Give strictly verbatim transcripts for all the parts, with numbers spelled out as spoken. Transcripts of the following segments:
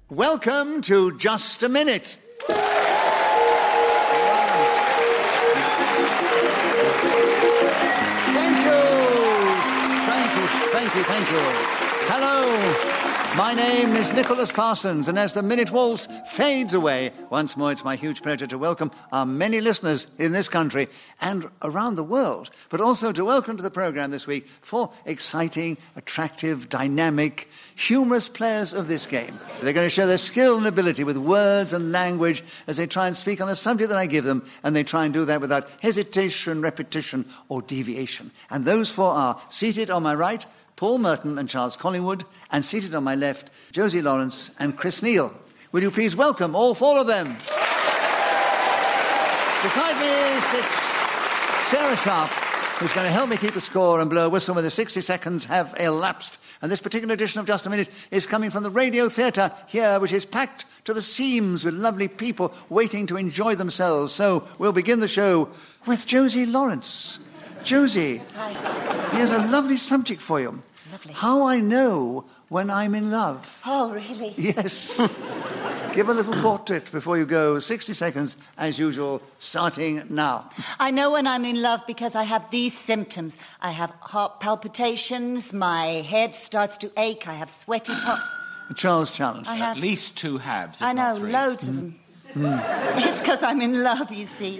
Welcome to Just a Minute. Thank you. Thank you, thank you, thank you. Hello. My name is Nicholas Parsons, and as the Minute Waltz fades away, once more it's my huge pleasure to welcome our many listeners in this country and around the world, but also to welcome to the programme this week four exciting, attractive, dynamic, humorous players of this game. They're going to show their skill and ability with words and language as they try and speak on the subject that I give them, and they try and do that without hesitation, repetition, or deviation. And those four are seated on my right, Paul Merton and Charles Collingwood, and seated on my left, Josie Lawrence and Chris Neal. Will you please welcome all four of them? Beside me sits Sarah Sharp, who's going to help me keep the score and blow a whistle when the sixty seconds have elapsed. And this particular edition of Just a Minute is coming from the Radio Theatre here, which is packed to the seams with lovely people waiting to enjoy themselves. So we'll begin the show with Josie Lawrence. Josie, hi. Here's a lovely subject for you. Lovely. How I know when I'm in love. Oh, really? Yes. Give a little thought to it before you go. sixty seconds, as usual, starting now. I know when I'm in love because I have these symptoms. I have heart palpitations, my head starts to ache, I have sweaty palms. The Charles Challenge. I have... At least two halves, if I know, not three. loads mm. of them. Mm. It's because I'm in love, you see.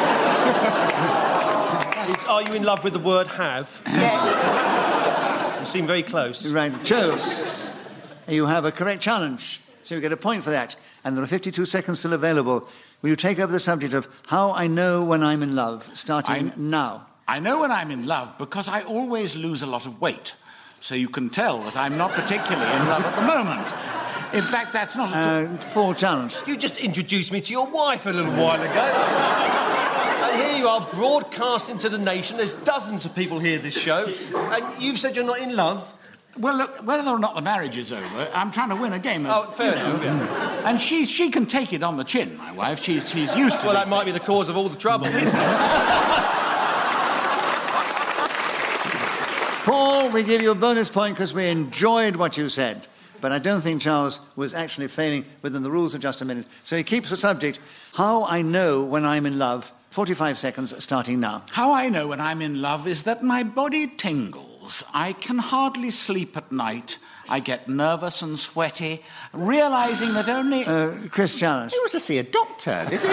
It's, are you in love with the word have? Yes. You seem very close. Right, Charles, you have a correct challenge, so you get a point for that. And there are fifty-two seconds still available. Will you take over the subject of how I know when I'm in love, starting I'm, now? I know when I'm in love because I always lose a lot of weight. So you can tell that I'm not particularly in love at the moment. In fact, that's not a... Uh, Paul Challenge. You just introduced me to your wife a little while ago. And here you are, broadcasting to the nation. There's dozens of people hear this show. And you've said you're not in love. Well, look, whether or not the marriage is over, I'm trying to win a game of... Oh, fair you know, enough, yeah. And she, she can take it on the chin, my wife. She's, she's used to Well, this that might thing. be the cause of all the trouble. Paul, we give you a bonus point because we enjoyed what you said. But I don't think Charles was actually failing within the rules of Just a Minute. So he keeps the subject, how I know when I'm in love, forty-five seconds starting now. How I know when I'm in love is that my body tingles. I can hardly sleep at night. I get nervous and sweaty, realising that only... Uh, Chris Challenge. He was to see a doctor. This is...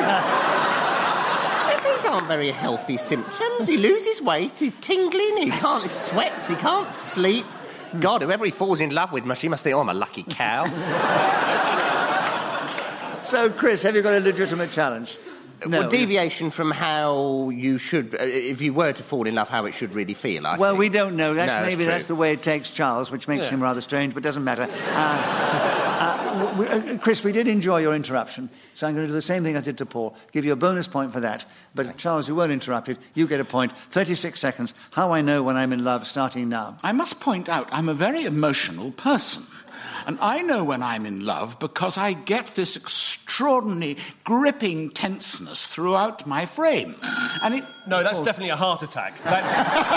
These aren't very healthy symptoms. He loses weight, he's tingling, he can't, he sweats, he can't sleep. God, whoever he falls in love with, he must think, oh, I'm a lucky cow. So, Chris, have you got a legitimate challenge? No. Well, deviation from how you should, uh, if you were to fall in love, how it should really feel, I Well, think. we don't know. That's, No, maybe that's that's the way it takes Charles, which makes Yeah. him rather strange, but doesn't matter. Uh, uh, we, uh, Chris, we did enjoy your interruption, so I'm going to do the same thing I did to Paul, give you a bonus point for that. But, Charles, you weren't interrupted. You get a point. thirty-six seconds. How I know when I'm in love, starting now. I must point out I'm a very emotional person. And I know when I'm in love because I get this extraordinary gripping tenseness throughout my frame. And it... No, that's definitely a heart attack. That's...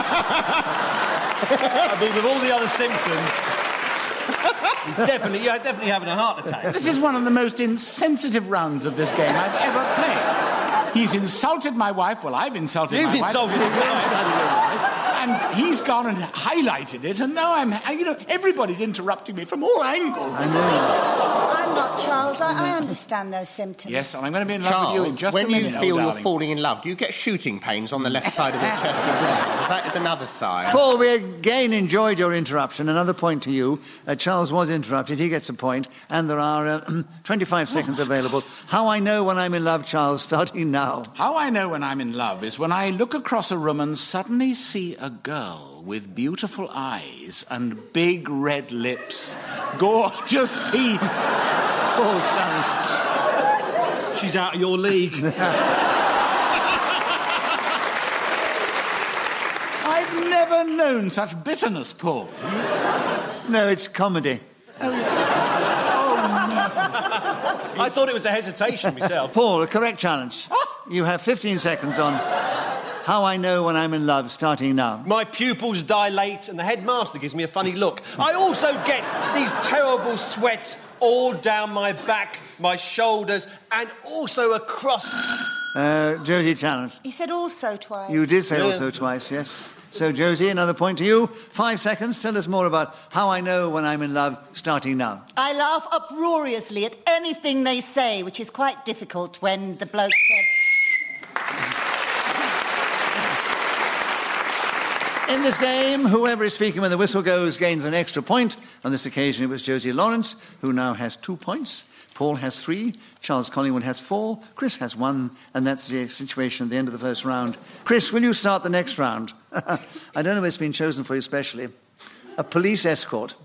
I mean, with all the other symptoms... He's definitely, you're definitely having a heart attack. This is one of the most insensitive rounds of this game I've ever played. He's insulted my wife. Well, I've insulted You've my wife. insulted your wife. And he's gone and highlighted it, and now I'm... You know, everybody's interrupting me from all angles. I know. I'm not, Charles. I, I understand those symptoms. Yes, and I'm going to be in love Charles, with you in just when a minute, you feel old you're darling. falling in love, do you get shooting pains on the left side of your chest as well? That is another sign. Paul, we again enjoyed your interruption. Another point to you. Uh, Charles was interrupted. He gets a point. And there are uh, twenty-five seconds available. How I know when I'm in love, Charles, starting now. How I know when I'm in love is when I look across a room and suddenly see a girl with beautiful eyes and big red lips, gorgeous teeth. Paul Challenge. She's out of your league. I've never known such bitterness, Paul. No, it's comedy. I thought it was a hesitation myself. Paul, a correct challenge. You have fifteen seconds on how I know when I'm in love, starting now. My pupils dilate and the headmaster gives me a funny look. I also get these terrible sweats all down my back, my shoulders, and also across... Uh, Josie Challenge. He said also twice. You did say Yeah. also twice, yes. So, Josie, another point to you. Five seconds. Tell us more about how I know when I'm in love, starting now. I laugh uproariously at anything they say, which is quite difficult when the bloke said... In this game, whoever is speaking when the whistle goes gains an extra point. On this occasion, it was Josie Lawrence, who now has two points. Paul has three, Charles Collingwood has four, Chris has one, and that's the situation at the end of the first round. Chris, will you start the next round? I don't know if it's been chosen for you specially. A police escort.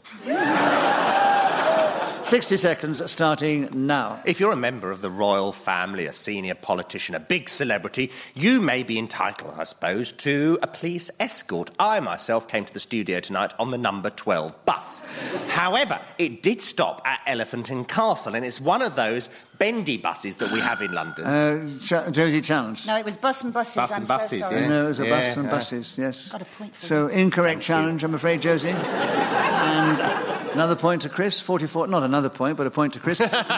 sixty seconds starting now. If you're a member of the royal family, a senior politician, a big celebrity, you may be entitled, I suppose, to a police escort. I myself came to the studio tonight on the number twelve bus. However, it did stop at Elephant and Castle, and it's one of those bendy buses that we have in London. Uh, Ch- Josie Challenge. No, it was bus and buses. Bus I'm and so buses, sorry. yeah. No, it was a Yeah, bus and yeah. buses, yes. Got a point for So, you. incorrect challenge, I'm afraid, Josie. And another point to Chris, forty-four... Not another point, but a point to Chris.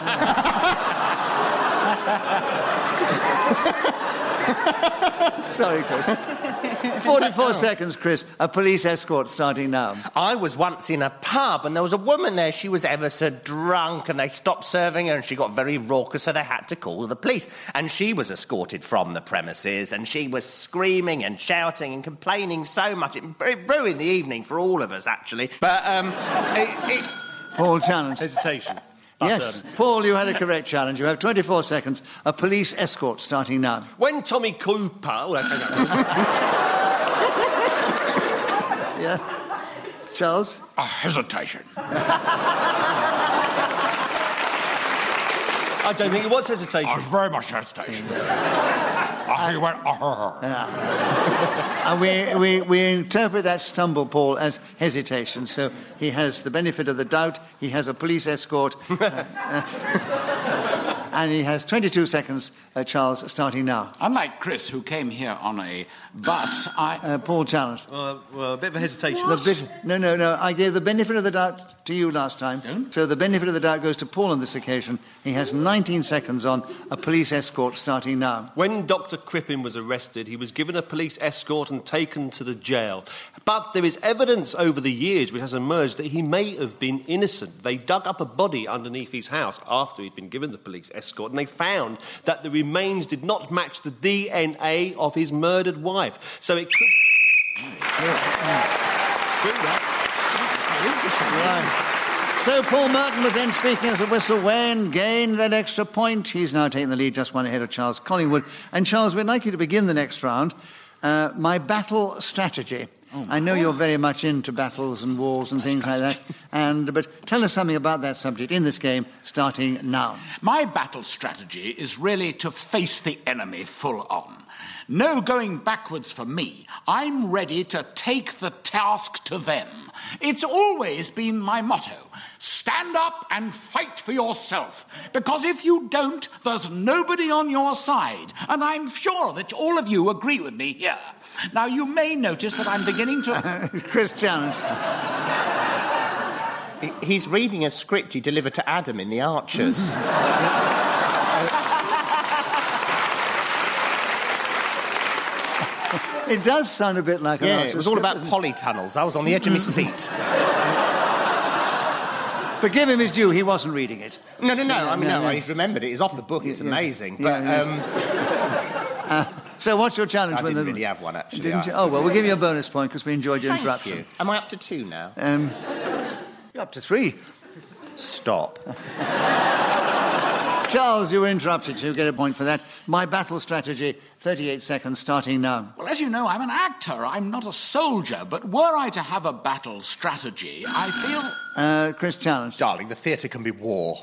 Sorry, Chris. forty-four seconds, Chris. A police escort starting now. I was once in a pub and there was a woman there. She was ever so drunk and they stopped serving her and she got very raucous, so they had to call the police. And she was escorted from the premises and she was screaming and shouting and complaining so much. It, it ruined the evening for all of us, actually. But, um... it, it... Paul Challenge. Hesitation. But, Yes, um, Paul, you had a correct challenge. You have twenty-four seconds. A police escort starting now. when Tommy Cooper... Oh, okay, no. Yeah. Charles? A hesitation. I don't think it was hesitation. I was very much hesitation. I think he went, oh. And we, we, we interpret that stumble, Paul, as hesitation. So he has the benefit of the doubt. He has a police escort. uh, uh, and he has twenty-two seconds, uh, Charles, starting now. Unlike Chris, who came here on a bus, I... Uh, Paul Challenge. Uh, well, a bit of a hesitation. The bit, no, no, no. I gave the benefit of the doubt to you last time. Don't? So the benefit of the doubt goes to Paul on this occasion. He has nineteen seconds on a police escort starting now. When Doctor Crippen was arrested, he was given a police escort and taken to the jail. But there is evidence over the years which has emerged that he may have been innocent. They dug up a body underneath his house after he'd been given the police escort, and they found that the remains did not match the D N A of his murdered wife. So it could... Right. So Paul Merton was then speaking as the whistle went, gained that extra point. He's now taking the lead, just one ahead of Charles Collingwood. And Charles, we'd like you to begin the next round. Uh, my battle strategy. Oh, I know you're very much into battles and wars and things like that. And but tell us something about that subject in this game, starting now. My battle strategy is really to face the enemy full on. No going backwards for me. I'm ready to take the task to them. It's always been my motto. Stand up and fight for yourself. Because if you don't, there's nobody on your side. And I'm sure that all of you agree with me here. Now, you may notice that I'm beginning to... Chris Challenge. He's reading a script he delivered to Adam in The Archers. It does sound a bit like an Yeah, Archer it was all script, about doesn't it? polytunnels. I was on the edge of my seat. But give him his due, he wasn't reading it. No, no, no. I mean, no, no, no. he's remembered it. It's off the book. It's Yeah, amazing. yeah, But yes. um, Uh, so what's your challenge? I when didn't the... really have one, actually. Didn't you? I- Oh, well, we'll give you a bonus point because we enjoyed your Thank interruption. you. Am I up to two now? Um, you're up to three. Stop. Charles, you were interrupted, so you get a point for that. My battle strategy, thirty-eight seconds, starting now. Well, as you know, I'm an actor. I'm not a soldier. But were I to have a battle strategy, I feel... Uh, Chris Challenge. Darling, the theatre can be war.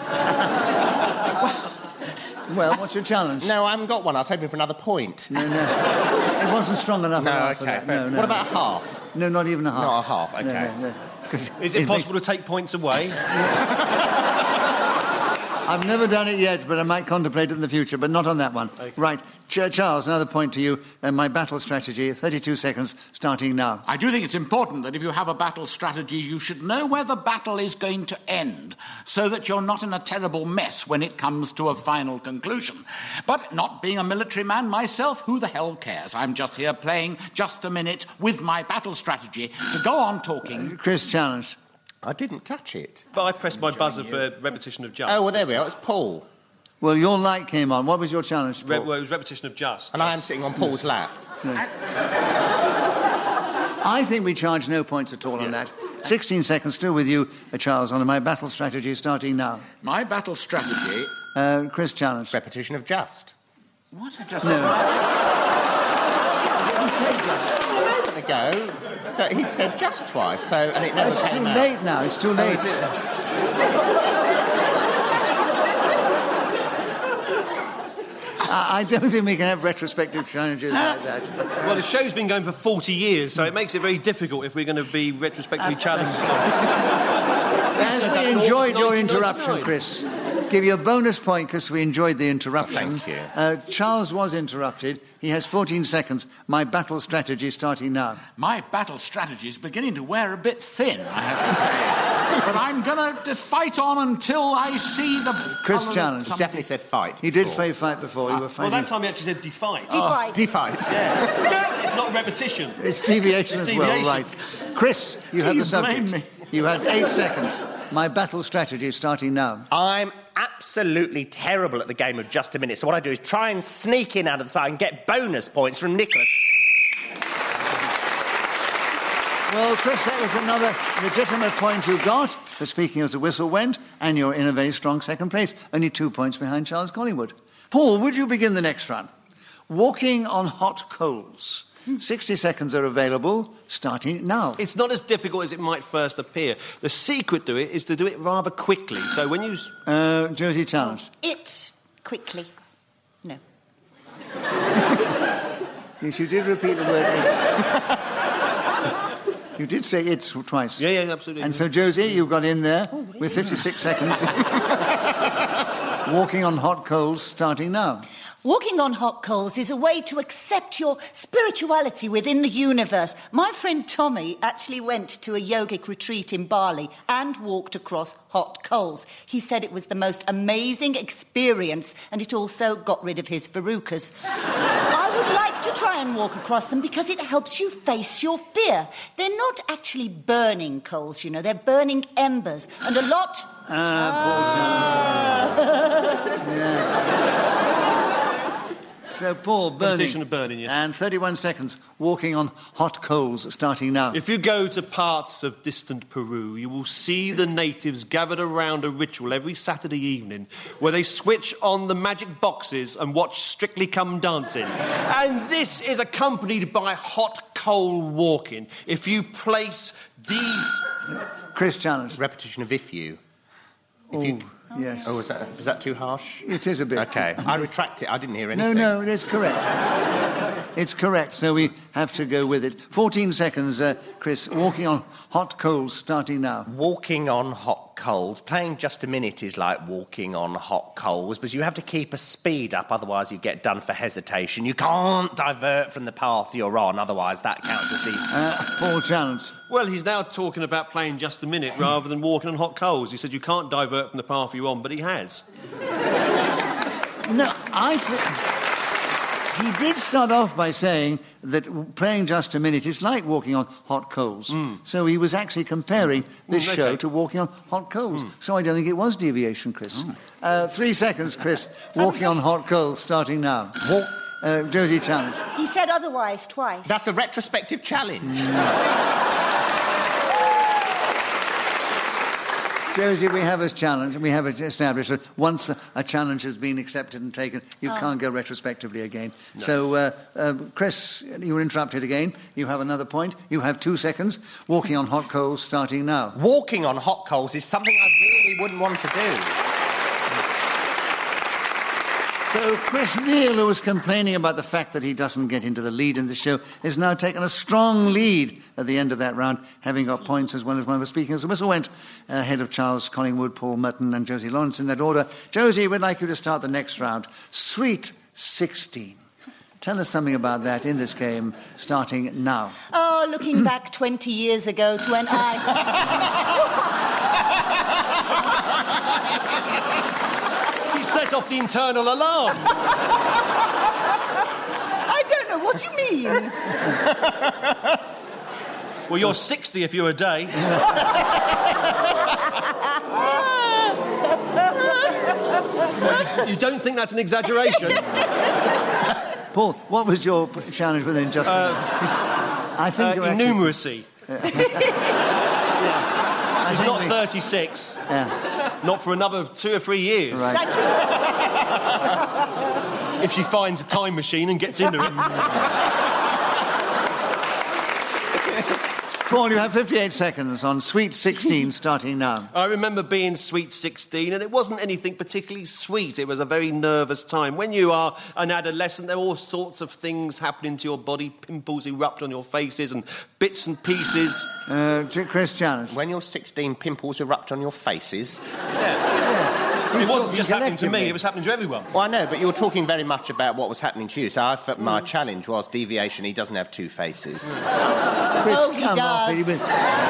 Well, what's your challenge? No, I haven't got one. I was hoping for another point. No, no. It wasn't strong enough. No, enough for okay, that. fair. No, no, What no. about half? No, not even a half. Not a half, okay. No, no, no. 'Cause Is it it possible to take points away? I've never done it yet, but I might contemplate it in the future, but not on that one. Okay. Right. Ch- Charles, another point to you. Uh, my battle strategy, thirty-two seconds, starting now. I do think it's important that if you have a battle strategy, you should know where the battle is going to end, so that you're not in a terrible mess when it comes to a final conclusion. But not being a military man myself, who the hell cares? I'm just here playing just a minute with my battle strategy to go on talking. Uh, Chris, challenge. I didn't touch it. But I pressed my buzzer for repetition of just. Oh, well, there we are. It's Paul. Well, your light came on. What was your challenge, Paul? Re- well, it was repetition of just. And just. I am sitting on Paul's lap. No. I think we charge no points at all yeah. on that. sixteen seconds, still with you, uh, Charles, on my battle strategy, starting now. My battle strategy... Uh, Chris, challenge. Repetition of just. What? I just... No. A moment ago, that he'd said just twice, so, and it never It's came too out. late now. It's too late. I don't think we can have retrospective challenges like that. Well, the show's been going for forty years, so it makes it very difficult if we're going to be retrospectively challenged. As we enjoyed your interruption, Chris, give you a bonus point because we enjoyed the interruption. Oh, thank you. Uh, Charles was interrupted. He has fourteen seconds. My battle strategy starting now. My battle strategy is beginning to wear a bit thin, I have to say. But I'm going to fight on until I see the... Chris challenge. He definitely said fight. He did say fight before. You were Well, fighting. that time he actually said defight. Defight. Defight. Yeah. It's not repetition. It's deviation It's as well, deviation. right. Chris, you Do have you the subject. blame me? You had eight seconds. My battle strategy is starting now. I'm absolutely terrible at the game of just a minute, so what I do is try and sneak in out of the side and get bonus points from Nicholas. Well, Chris, that was another legitimate point you got for speaking as the whistle went, and you're in a very strong second place, only two points behind Charles Collingwood. Paul, would you begin the next run? Walking on hot coals. sixty seconds are available, starting now. It's not as difficult as it might first appear. The secret to it is to do it rather quickly. So when you... Uh, Josie challenge. It quickly. No. Yes, you did repeat the word it. You did say it twice. Yeah, yeah, absolutely. And so, Josie, you got in there with fifty-six seconds. Walking on hot coals, starting now. Walking on hot coals is a way to accept your spirituality within the universe. My friend Tommy actually went to a yogic retreat in Bali and walked across hot coals. He said it was the most amazing experience, and it also got rid of his verrucas. I would like to try and walk across them because it helps you face your fear. They're not actually burning coals, you know, they're burning embers, and a lot... Ah, Paul. Yes. So, Paul, burning. Repetition of burning, yes. And thirty-one seconds, walking on hot coals, starting now. If you go to parts of distant Peru, you will see the natives gathered around a ritual every Saturday evening where they switch on the magic boxes and watch Strictly Come Dancing. And this is accompanied by hot coal walking. If you place these... Chris challenge. Repetition of if you. If Ooh, you... yes. Oh, was that, was that too harsh? It is a bit. OK, I retract it. I didn't hear No, anything. no, it is correct. It's correct, so we have to go with it. fourteen seconds, uh, Chris. Walking on hot coals, starting now. Walking on hot coals. Playing just a minute is like walking on hot coals, because you have to keep a speed up, otherwise you get done for hesitation. You can't divert from the path you're on, otherwise that counts as the... Uh, Paul challenge. Well, he's now talking about playing just a minute rather than walking on hot coals. He said you can't divert from the path you're on, but he has. No, I think... He did start off by saying that playing just a minute is like walking on hot coals. Mm. So he was actually comparing this mm, okay. show to walking on hot coals. Mm. So I don't think it was deviation, Chris. Mm. Uh, three seconds, Chris. Walking on hot coals, starting now. Walk, uh, Josie challenge. He said otherwise twice. That's a retrospective challenge. Josie, we have a challenge, and we have established that once a, a challenge has been accepted and taken, you oh. can't go retrospectively again. No. So, uh, uh, Chris, you were interrupted again. You have another point. You have two seconds. Walking on hot coals, starting now. Walking on hot coals is something I really wouldn't want to do. So Chris Neal, who was complaining about the fact that he doesn't get into the lead in the show, has now taken a strong lead at the end of that round, having got points as well as one of the speakers. The whistle went ahead of Charles Collingwood, Paul Merton and Josie Lawrence in that order. Josie, we'd like you to start the next round. Sweet sixteen. Tell us something about that in this game, starting now. Oh, looking back twenty years ago to when I... She set off the internal alarm. I don't know, what do you mean? Well, you're sixty if you're a day. You don't think that's an exaggeration? Paul, what was your challenge within just... Uh, I think uh, you're actually... Numeracy. yeah. She's think not we- thirty-six. Yeah. Not for another two or three years. Right. Thank you. If she finds a time machine and gets into it. Paul, you have fifty-eight seconds on Sweet sixteen, starting now. I remember being sweet sixteen, and it wasn't anything particularly sweet. It was a very nervous time. When you are an adolescent, there are all sorts of things happening to your body. Pimples erupt on your faces and bits and pieces. Uh, J- Chris, challenge. When you're sixteen, pimples erupt on your faces. It wasn't just happening to me, collectively. it was happening to everyone. Well, I know, but you were talking very much about what was happening to you. So I felt my challenge was deviation. He doesn't have two faces. Chris, Oh, he come off it. does. He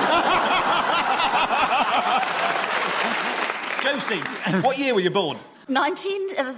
was- Josie, what year were you born? nineteen... Uh,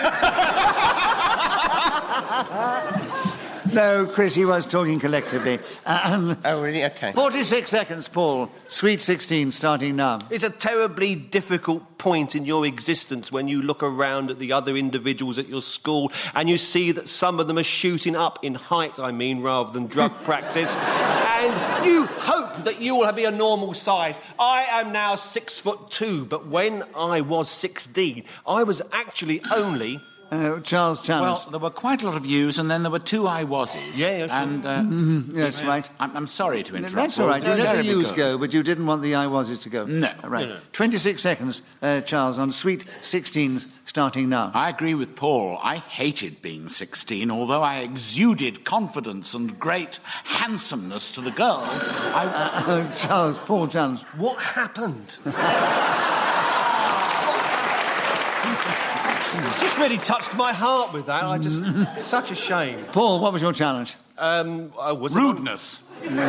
No, Chris, he was talking collectively. Um, Oh, really? Okay. forty-six seconds, Paul. Sweet sixteen, starting now. It's a terribly difficult point in your existence when you look around at the other individuals at your school and you see that some of them are shooting up in height, I mean, rather than drug practice. And you hope that you will be a normal size. I am now six foot two, but when I was sixteen, I was actually only... Uh, Charles, challenge. Well, there were quite a lot of yous, and then there were two I wases. Yeah, yeah, sure. And, uh, yes, right. I'm, I'm sorry to interrupt. That's all right. You Paul. let the Terribly U's good. go, but you didn't want the I wases to go. No. Right. No, no. twenty-six seconds, uh, Charles, on Sweet sixteens, starting now. I agree with Paul. I hated being sixteen, although I exuded confidence and great handsomeness to the girls. I... Uh, Charles, Paul, challenge. What happened? Just really touched my heart with that. I just... Such a shame. Paul, what was your challenge? Um, I was Rudeness.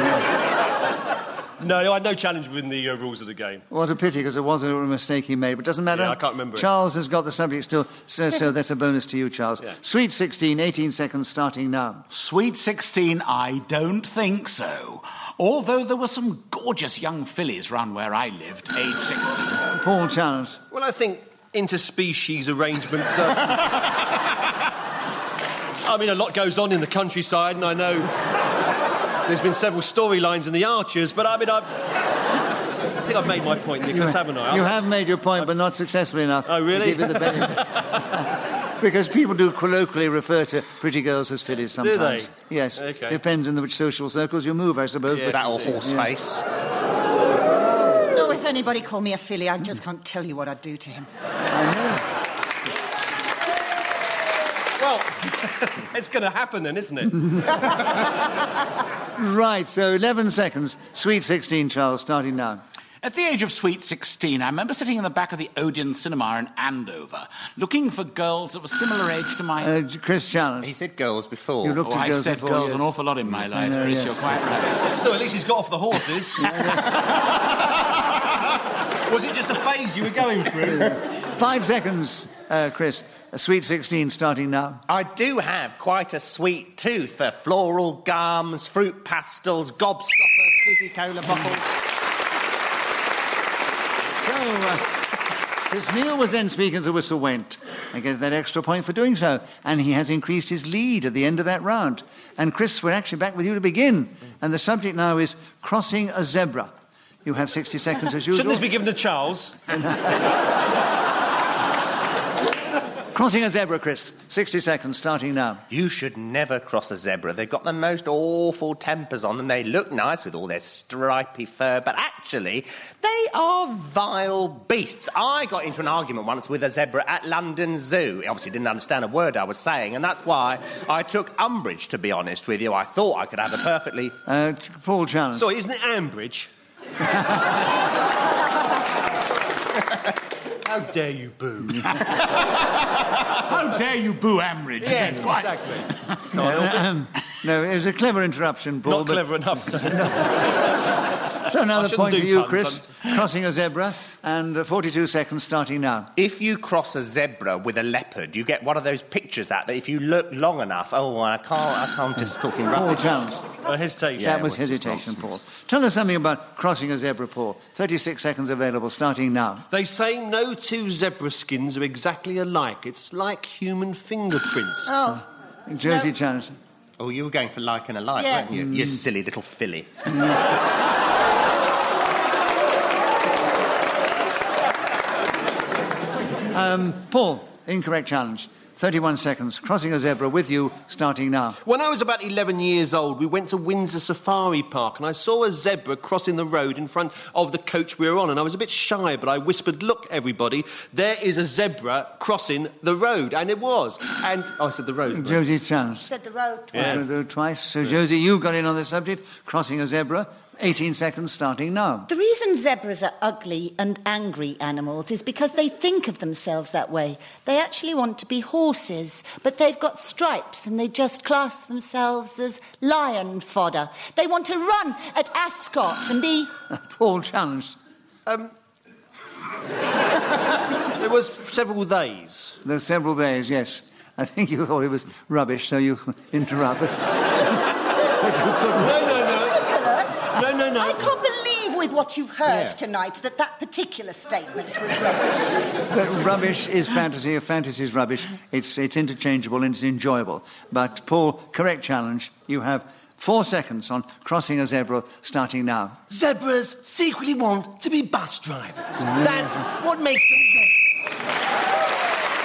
No, I had no challenge within the uh, rules of the game. What a pity, because it was a mistake he made, but doesn't matter. Yeah, I can't remember it. Charles has got the subject still, so, so that's a bonus to you, Charles. Yeah. Sweet sixteen, eighteen seconds, starting now. Sweet sixteen, I don't think so. Although there were some gorgeous young fillies round where I lived, age sixteen. Paul, challenge. Well, I think interspecies arrangements... Uh, I mean, a lot goes on in the countryside, and I know there's been several storylines in the Archers, but I mean, I've... I think I've made my point, Nicholas, haven't I? You have made your point, but not successfully enough. Oh, really? To give you the benefit. Because people do colloquially refer to pretty girls as fillies sometimes. Do they? Yes. Okay. Depends on which social circles you move, I suppose. Yeah. But That or horse face. oh, if anybody called me a filly, I just can't tell you what I'd do to him. Well, it's going to happen then, isn't it? Right, so eleven seconds. Sweet sixteen, Charles, starting now. At the age of sweet sixteen, I remember sitting in the back of the Odeon Cinema in Andover, looking for girls that were similar age to my... Uh, Chris, challenge. He said girls before. You looked Oh, at I girls said before, girls yes. an awful lot in my life, know, Chris, yes. you're quite right. So at least he's got off the horses. Was it just a phase you were going through? Five seconds, uh, Chris. A Sweet sixteen, starting now. I do have quite a sweet tooth. Uh, floral gums, fruit pastels, gobstoppers, fizzy cola bottles. So, uh, Chris Neal was then speaking as the whistle went. I get that extra point for doing so. And he has increased his lead at the end of that round. And Chris, we're actually back with you to begin. And the subject now is crossing a zebra. You have sixty seconds as usual. Shouldn't this be given to Charles? Crossing a zebra, Chris. sixty seconds, starting now. You should never cross a zebra. They've got the most awful tempers on them. They look nice with all their stripy fur, but actually, they are vile beasts. I got into an argument once with a zebra at London Zoo. He obviously didn't understand a word I was saying, and that's why I took umbrage, to be honest with you. I thought I could have a perfectly... Uh, Paul Challenge. Sorry, isn't it Ambridge? How dare you boo? How dare you boo Ambridge? Yes, Again, right. exactly. No, um, no, it was a clever interruption, Paul. Not but- clever enough. So now I the shouldn't point do to you, puns, Chris. Crossing a zebra, and uh, forty-two seconds, starting now. If you cross a zebra with a leopard, you get one of those pictures out that if you look long enough... Oh, I can't, I can't just talking Paul rubbish. Challenge. A hesitation. Yeah, that was which is hesitation, Paul. nonsense. Tell us something about crossing a zebra, Paul. thirty-six seconds available, starting now. They say no two zebra skins are exactly alike. It's like human fingerprints. Oh, Josie No. Challenge. Oh, you were going for like and alike, Yeah. weren't you? You silly little filly. Paul, incorrect challenge. thirty-one seconds. Crossing a zebra with you, starting now. When I was about eleven years old, we went to Windsor Safari Park and I saw a zebra crossing the road in front of the coach we were on, and I was a bit shy, but I whispered, "Look, everybody, there is a zebra crossing the road." And it was. And oh, I said the road. Josie Challenge. said the road. Yeah. We'll do it twice. So, Josie, you got in on the subject. Crossing a zebra. eighteen seconds, starting now. The reason zebras are ugly and angry animals is because they think of themselves that way. They actually want to be horses, but they've got stripes and they just class themselves as lion fodder. They want to run at Ascot and be... Paul Challenge. There was several days. There's several days, yes. I think you thought it was rubbish, so you interrupted. But you couldn't. No, no, no. No, no, no. I can't believe with what you've heard Yeah. tonight that that particular statement was rubbish. But rubbish is fantasy. If fantasy is rubbish, it's, it's interchangeable and it's enjoyable. But, Paul, correct challenge. You have four seconds on crossing a zebra, starting now. Zebras secretly want to be bus drivers. That's what makes them zebras.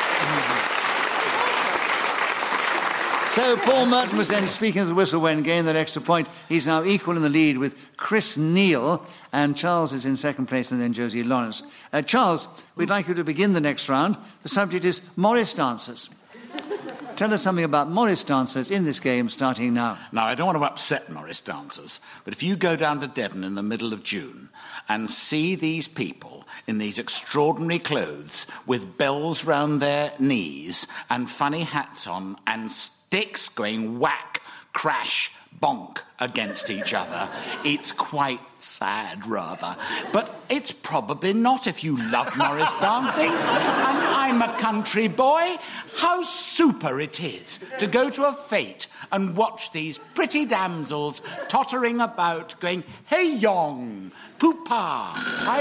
So Paul Merton was then speaking as the whistle when gained that extra point. He's now equal in the lead with Chris Neal, and Charles is in second place, and then Josie Lawrence. Uh, Charles, we'd like you to begin the next round. The subject is Morris dancers. Tell us something about Morris dancers in this game, starting now. Now, I don't want to upset Morris dancers, but if you go down to Devon in the middle of June and see these people in these extraordinary clothes with bells round their knees and funny hats on and sticks going whack, crash, bonk against each other, it's quite sad, rather. But it's probably not if you love Morris dancing. And I'm a country boy. How super it is to go to a fete and watch these pretty damsels tottering about going, "Hey, yong, poo-pa." I...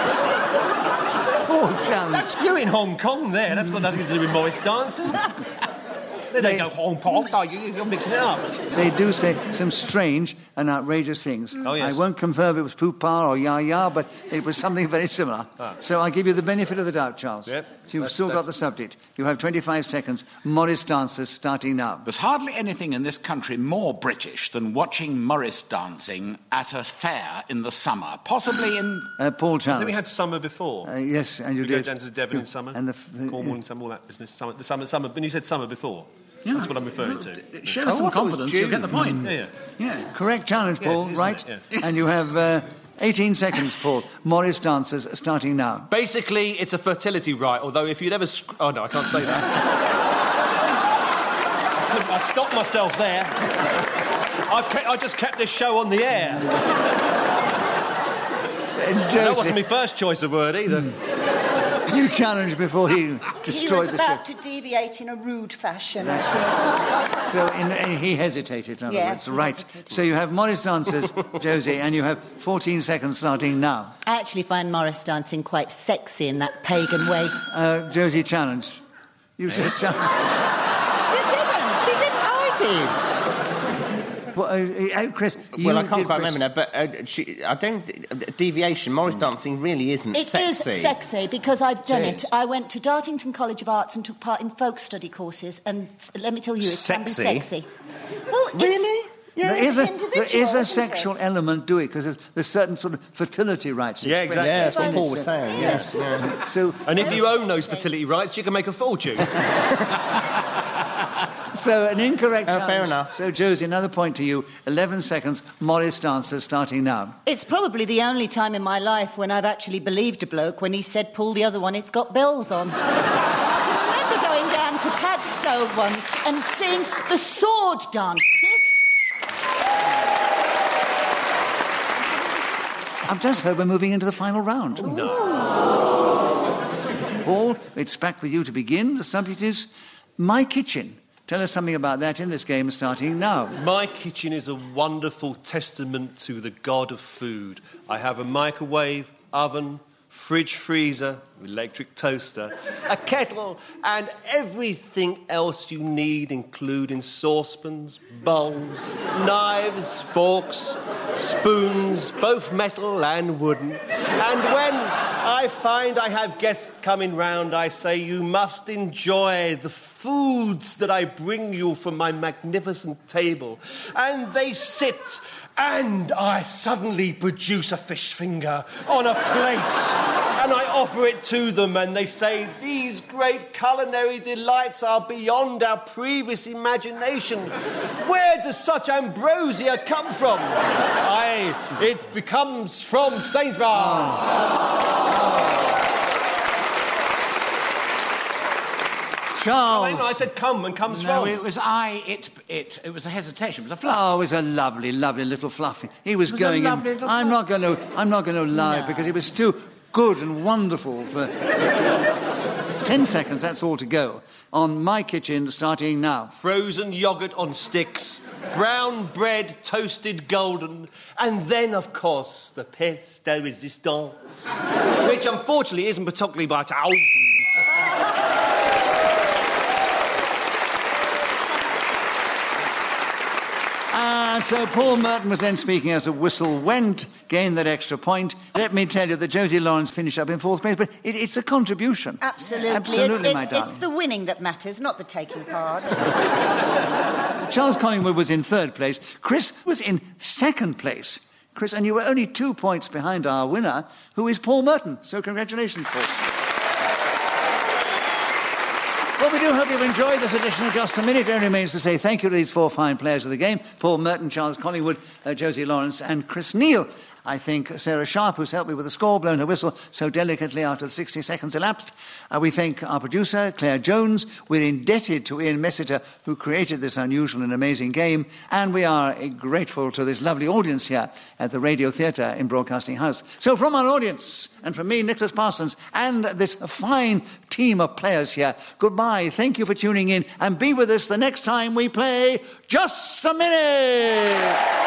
Paul Challenge. That's you in Hong Kong there. That's got nothing to do with Morris dancers. They don't go Hong Kong. No, you, you're mixing it up. They do say some strange and outrageous things. Oh, yes. I won't confirm it was poo-pa or ya-ya, but it was something very similar. Ah. So I give you the benefit of the doubt, Charles. Yep. So you've That's- still got that's- the subject. You have twenty-five seconds. Morris dancers, starting now. There's hardly anything in this country more British than watching Morris dancing at a fair in the summer, possibly in... Uh, Paul I Challenge. think we had summer before. Uh, yes, and you we did. go down to Devon in summer. And the, the, Cornwall in summer, all that business. Summer, the summer, summer. When you said summer before, that's what I'm referring to. Show Oh, some I thought it was confidence, you'll June. get the point. Yeah, yeah. Yeah. correct challenge, Yeah, Paul, isn't right? it? Yeah. And you have uh, eighteen seconds, Paul. Morris dancers, starting now. Basically, it's a fertility rite, although if you'd ever... Sc- oh, no, I can't say that. I stopped myself there. I've kept, I just kept this show on the air. And That Josie, wasn't my first choice of word, either. you challenged before he He destroyed was the about show. to deviate in a rude fashion. So in, in, he hesitated, in other Yes, words. he Right. hesitated. So you have Morris dancers, Josie, and you have fourteen seconds starting now. I actually find Morris dancing quite sexy in that pagan way. Uh, Josie challenge. You just challenged. You didn't. You didn't. I did. Well, uh, uh, Chris, you Well, I can't did quite Chris. remember now, but uh, she, I don't think... Deviation, Morris dancing really isn't It sexy. is sexy because I've done It is. it. I went to Dartington College of Arts and took part in folk study courses, and s- let me tell you, it Sexy? can be sexy. Well, it's, Really? Yeah, There is a, individual, there is a isn't sexual it? element to it because there's, there's certain sort of fertility rights. Yeah, expressed exactly. Yeah, that's what in Paul it. was So- saying, yes. Yeah. So, And if you own those fertility rights, you can make a fortune. so an incorrect Oh, challenge. fair enough. So, Josie, another point to you. eleven seconds. Morris dances starting now. It's probably the only time in my life when I've actually believed a bloke when he said, pull the other one, it's got bells on. I remember going down to Padstow once and seeing the sword dance. I've just heard we're moving into the final round. Oh, no. Paul, it's back with you to begin. The subject is My Kitchen. Tell us something about that in this game starting now. My kitchen is a wonderful testament to the god of food. I have a microwave, oven, fridge freezer, electric toaster, a kettle, and everything else you need, including saucepans, bowls, knives, forks, spoons, both metal and wooden. And when I find I have guests coming round, I say, you must enjoy the foods that I bring you from my magnificent table. And they sit, and I suddenly produce a fish finger on a plate. And I offer it to them, and they say, these great culinary delights are beyond our previous imagination. Where does such ambrosia come from? I, it becomes from Sainsbury's. Charles. I know, I said come and comes No, from. it was I, it, it, it was a hesitation, it was a fluff. Oh, it was a lovely, lovely little fluffy. He was, It was a going in. lovely little I'm not going to. I'm not going to lie No. because it was too good and wonderful for ten seconds. That's all to go. On My Kitchen, starting now. Frozen yoghurt on sticks, brown bread toasted golden, and then, of course, the pièce de résistance, which unfortunately isn't particularly by towel. Ah, so Paul Merton was then speaking as a whistle went, gained that extra point. Let me tell you that Josie Lawrence finished up in fourth place, but it, it's a contribution. Absolutely. Absolutely, it's, my it's, darling. it's the winning that matters, not the taking part. Charles Collingwood was in third place. Chris was in second place. Chris, and you were only two points behind our winner, who is Paul Merton. So congratulations, Paul. Well, we do hope you've enjoyed this edition of Just a Minute. It only remains to say thank you to these four fine players of the game, Paul Merton, Charles Collingwood, uh, Josie Lawrence and Chris Neal. I think Sarah Sharp, who's helped me with the score, blown her whistle so delicately after the sixty seconds elapsed. Uh, we thank our producer, Claire Jones. We're indebted to Ian Messiter, who created this unusual and amazing game. And we are uh, grateful to this lovely audience here at the Radio Theatre in Broadcasting House. So from our audience, and from me, Nicholas Parsons, and this fine team of players here, goodbye, thank you for tuning in, and be with us the next time we play Just a Minute!